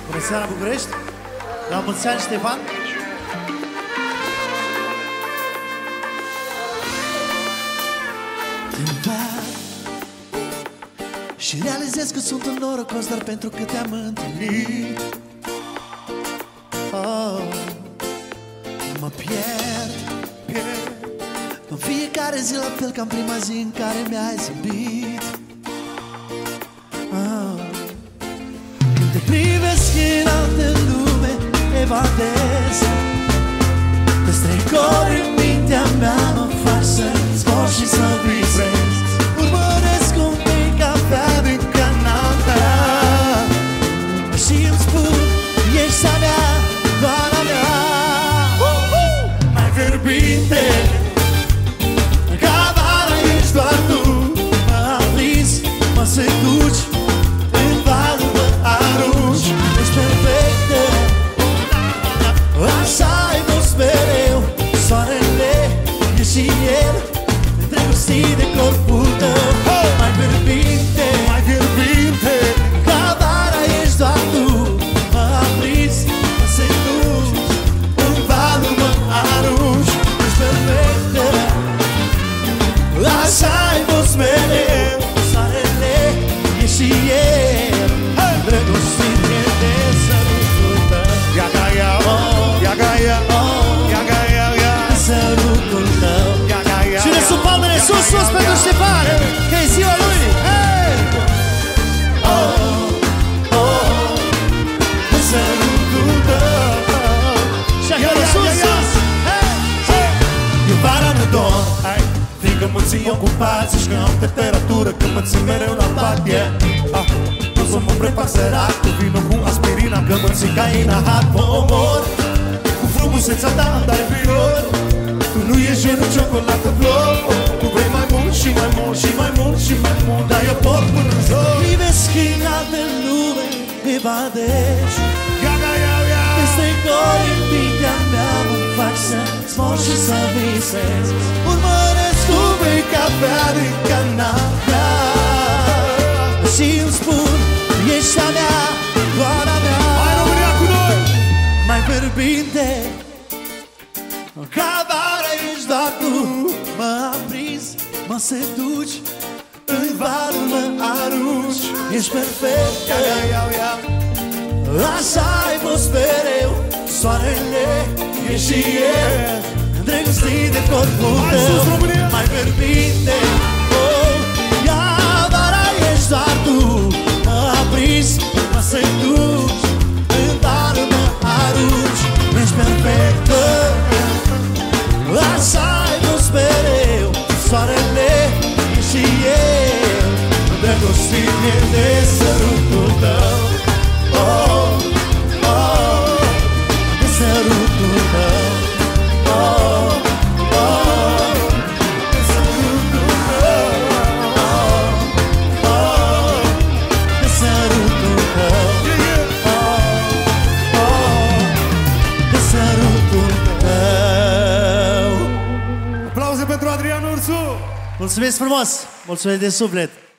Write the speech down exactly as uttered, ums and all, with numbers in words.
Bună seara, București! La mulți ani, Ștefan! Și realizez că sunt un norocos doar pentru că te-am întâlnit. Oh, mă pierd, pierd în fiecare zi la fel ca în prima zi în care mi-ai zâmbit. Oh, când te privesc în alte lume, evadez. Te strecori în mintea mea, mă faci să zbor și să visez. Urmăresc un pic cafea din Canada și îmi spun, ești a mea, doar a mea. uh, uh! Mai fierbinte ca vara ești doar tu. Mă aprinzi, mă seduci, în valul mă arunci. Ești perfectă, așa ai fost mereu. Soarele e și el, îndrăgostit de corpul tău. Mai fierbinte, mai fierbinte ca vara ești doar tu. Mă aprinzi, mă seduci, în valul mă arunci. Ești perfectă, așa ai fost mereu. Soarele e și el, îndrăgostit de sărutul tău. Ia-ga-ia, ia-ga-ia, ia-ga-ia, sărutul tău. Cine sunt palmele sus, sus pentru Ștefan, că e ziua lui. Hey! Oh, oh, sărutul tău. Și acolo sus, sus. Eu vara nu dorm, fiindcă mă țin ocupat. Zici că am temperatură când mă țin mereu la pat, yeah. ah, O să mă prefac sărac cu vino cu aspirina, că mă țin ca inahat, mă omor. Cu frumusețea ta îmi dai vior. Tu nu ești genul ciocolată flor. Tu vrei mai mult și mai mult și mai mult și mai mult, dar eu pot până în zor. Privesc în alte lume, evadezi. Ia-ga-ia-ia, Te strecori în mintea mea, mă faci să zbor și să visez. Urmăresc cu bei cafea din Canada și îmi spun, ești a mea, doar a mea. hai România cu noi! Mai fierbinte ca vara ești doar tu. Mă aprinzi, mă seduci, în valul mă arunci. Ești perfectă, Ia-ga-ia-ia, așa ai fost mereu. Soarele e și el, îndrăgostit de corpul hai sus tău. România! Mai fierbinte, oh, ia vara ești doar tu. Mă aprinzi, mă seduci, în valul mă arunci. Ești perfectă, așa ai fost mereu. Soarele e și el, îndrăgostit de sărutul tău. Oh, oh, de sărutul tău. Oh, oh, de sărutul tău. Oh, oh, de sărutul tău. Oh, oh, de sărutul tău. Aplauze pentru Adrian Ursu! Mulțumesc frumos! Mulțumesc de suflet!